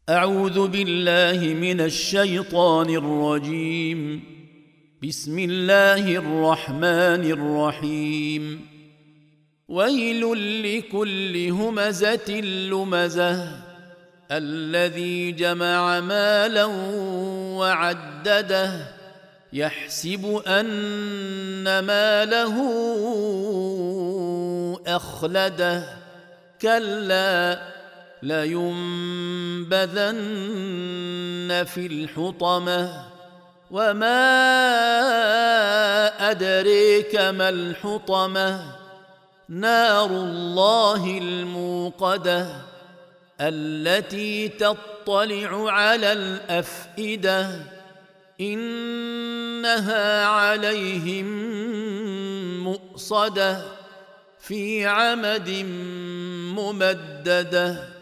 أعوذ بالله من الشيطان الرجيم. بسم الله الرحمن الرحيم. ويل لكل همزة لمزة الذي جمع مالا وعدده يحسب أن ماله أخلده كلا لينبذن في الحطمة وما أدريك ما الحطمة نار الله الموقدة التي تطلع على الأفئدة إنها عليهم مؤصدة في عمد ممدده